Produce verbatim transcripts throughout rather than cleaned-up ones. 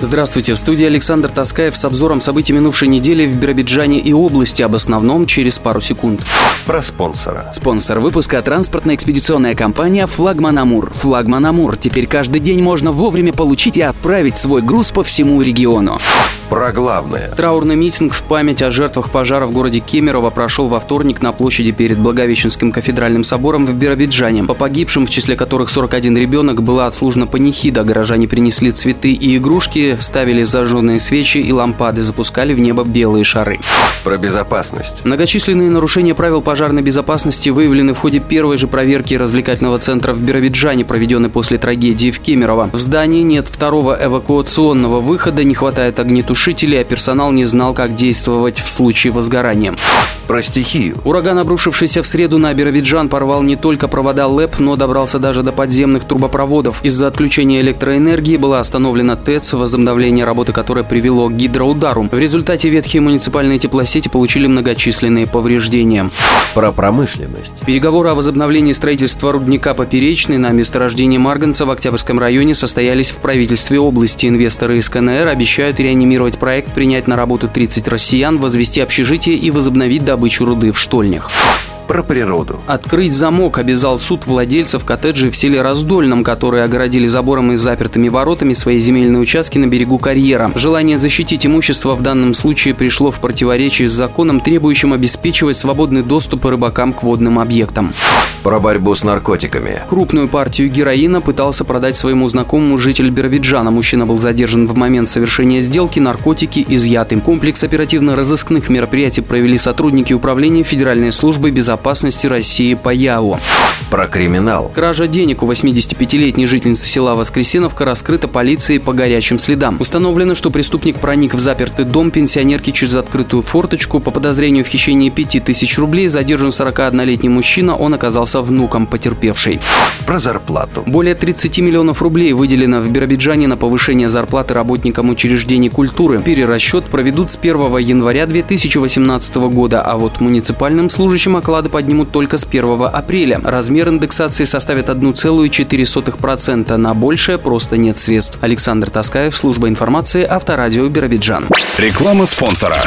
Здравствуйте, в студии Александр Таскаев с обзором событий минувшей недели в Биробиджане и области, об основном через пару секунд. Про спонсора. Спонсор выпуска – транспортно-экспедиционная компания «Флагман Амур». «Флагман Амур» теперь каждый день можно вовремя получить и отправить свой груз по всему региону. Про главное. Траурный митинг в память о жертвах пожара в городе Кемерово прошел во вторник на площади перед Благовещенским кафедральным собором в Биробиджане. По погибшим, в числе которых сорок один ребенок, была отслужена панихида. Горожане принесли цветы и игрушки, ставили зажженные свечи и лампады, запускали в небо белые шары. Про безопасность. Многочисленные нарушения правил пожарной безопасности выявлены в ходе первой же проверки развлекательного центра в Биробиджане, проведенной после трагедии в Кемерово. В здании нет второго эвакуационного выхода, не хватает огнетушителей, а персонал не знал, как действовать в случае возгорания. Про стихию. Ураган, обрушившийся в среду на Биробиджан, порвал не только провода ЛЭП, но добрался даже до подземных трубопроводов. Из-за отключения электроэнергии была остановлена ТЭЦ, возобновление работы которой привело к гидроудару. В результате ветхие муниципальные теплосети получили многочисленные повреждения. Про промышленность. Переговоры о возобновлении строительства рудника «Поперечный» на месторождении марганца в Октябрьском районе состоялись в правительстве области. Инвесторы из КНР обещают реанимировать проект, принять на работу тридцать россиян, возвести общежитие и возобновить добычу руды в штольнях. Про природу. Открыть замок обязал суд владельцев коттеджей в селе Раздольном, которые огородили забором и запертыми воротами свои земельные участки на берегу карьера. Желание защитить имущество в данном случае пришло в противоречие с законом, требующим обеспечивать свободный доступ рыбакам к водным объектам. Про борьбу с наркотиками. Крупную партию героина пытался продать своему знакомому житель Биробиджана. Мужчина был задержан в момент совершения сделки, наркотики изъяты. Комплекс оперативно-розыскных мероприятий провели сотрудники Управления Федеральной службы безопасности безопасности России по ЯО. Про криминал. Кража денег у восьмидесятипятилетней жительницы села Воскресеновка раскрыта полицией по горячим следам. Установлено, что преступник проник в запертый дом пенсионерки через открытую форточку. По подозрению в хищении пяти тысяч рублей задержан сорокаоднолетний мужчина, он оказался внуком потерпевшей. Про зарплату. Более тридцати миллионов рублей выделено в Биробиджане на повышение зарплаты работникам учреждений культуры. Перерасчет проведут с первого января две тысячи восемнадцатого года, а вот муниципальным служащим оклады поднимут только с первого апреля. Размер индексации составит одна целая четыре десятых процента. На большее просто нет средств. Александр Таскаев, служба информации, Авторадио Биробиджан. Реклама спонсора.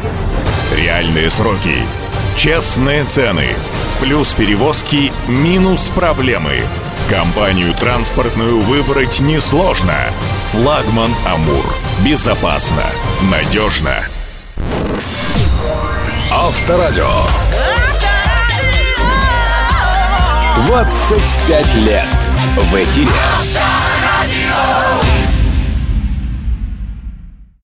Реальные сроки. Честные цены. Плюс перевозки, минус проблемы. Компанию транспортную выбрать несложно. Флагман Амур. Безопасно. Надежно. Авторадио. двадцать пять лет в эфире. Авторадио.